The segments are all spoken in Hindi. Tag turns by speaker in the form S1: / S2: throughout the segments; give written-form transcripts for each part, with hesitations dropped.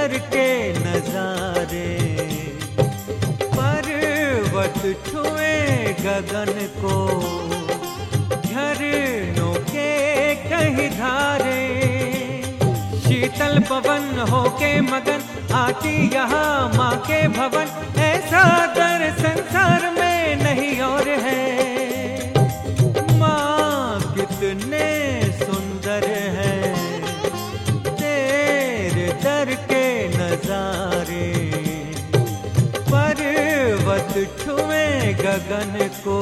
S1: दर के नजारे, पर्वत छुए गगन को, झरनों के कहीं धारे, शीतल पवन होके मगन आती यहाँ माँ के भवन, ऐसा दर संसार में नहीं और है। माँ कितने सुंदर है तेरे दर के नजारे, पर्वत छुए गगन को,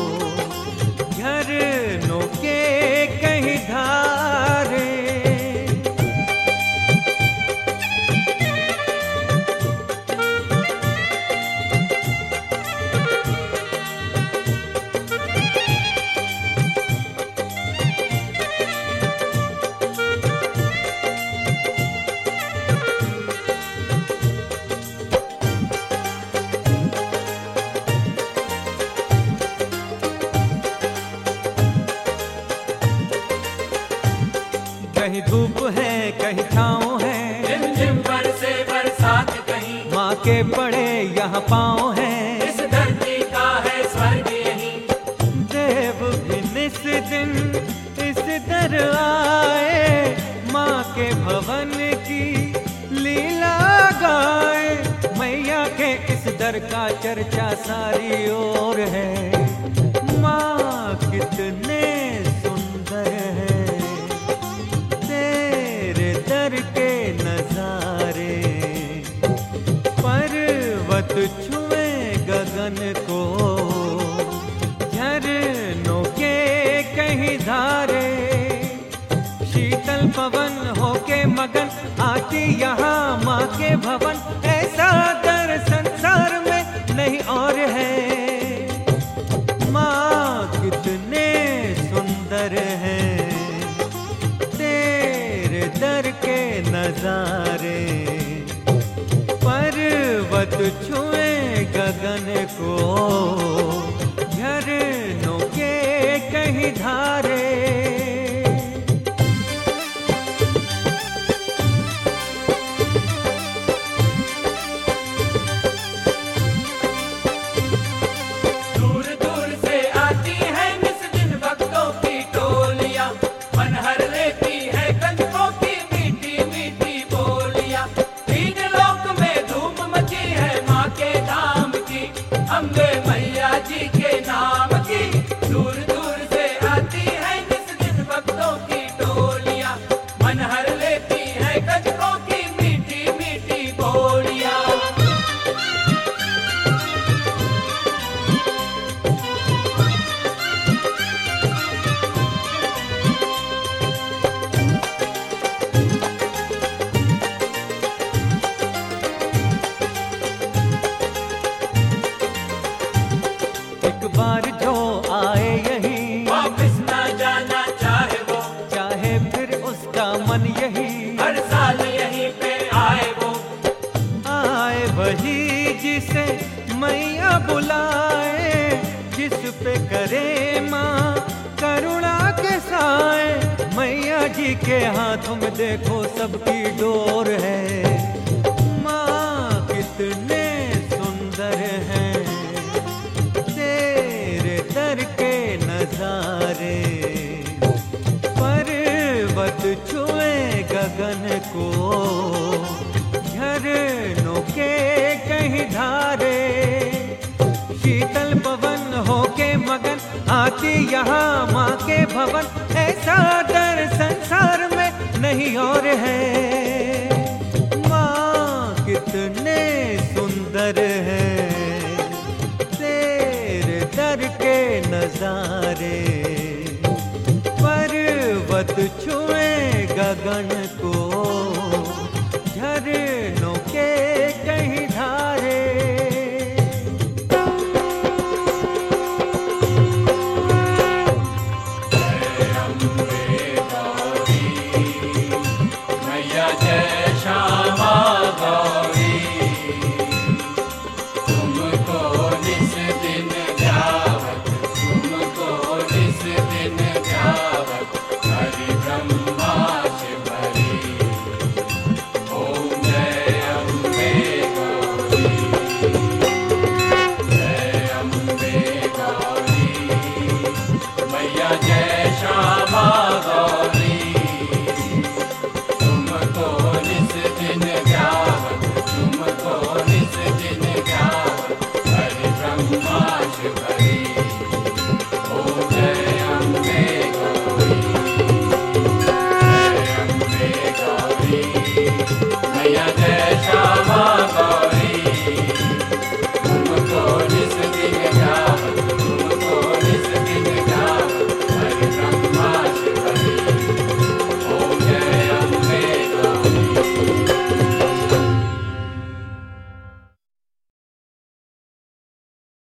S1: झरनों के कहीं धारे। कहीं धूप है कहीं छाँव है,
S2: झिम बरसे बरसात कहीं,
S1: माँ के पड़े यहाँ पाँव है,
S2: इस धरती का है स्वर्ग यहीं।
S1: देव भी निस दिन इस दर आए, माँ के भवन की लीला गाए, मैया के इस दर का चर्चा सारी ओर है। माँ कितने सुंदर है दर के नजारे, पर्वत छुए गगन को, झरनों के कहीं धारे, शीतल पवन होके मगन आती यहाँ माँ के भवन, ऐसा दर संसार में नहीं और है। माँ कितने सुंदर है दर के नजारे, पर्वत छुए गगन को, झरनों के कहीं धारे।
S2: दूर दूर से आती है निस दिन भक्तों की टोलियां, मन हर लेती है कंजकों की मीठी मीठी बोलियां। तीन लोक में धूम मची है माँ के धाम की, अम्बे मैया जी के नाम की। दूर दूर से आती है निस दिन भक्तों की टोलियां, मन हर लेती है कंजकों की मीठी मीठी बोलियां।
S1: एक बार जो आए यहीं,
S2: वापिस ना जाना चाहे वो,
S1: चाहे फिर उसका मन यही,
S2: हर साल यहीं पे आए वो।
S1: आए वही जिसे मैया बुलाए, जिस पे करे माँ करुणा के साए, मैया जी के हाथों में देखो सबकी डोर है। माँ कितने सुंदर हैं तेरे दर के नजारे, पर्वत छुए गगन को, झरनों के कहीं धारे, शीतल पवन होके मगन आती यहाँ माँ के भवन, ऐसा दर संसार में नहीं और है। माँ कितने सुंदर है तेरे दर के नजारे, पर्वत छुए गगन को, झरनों के कहीं धारे।
S2: मैया मैया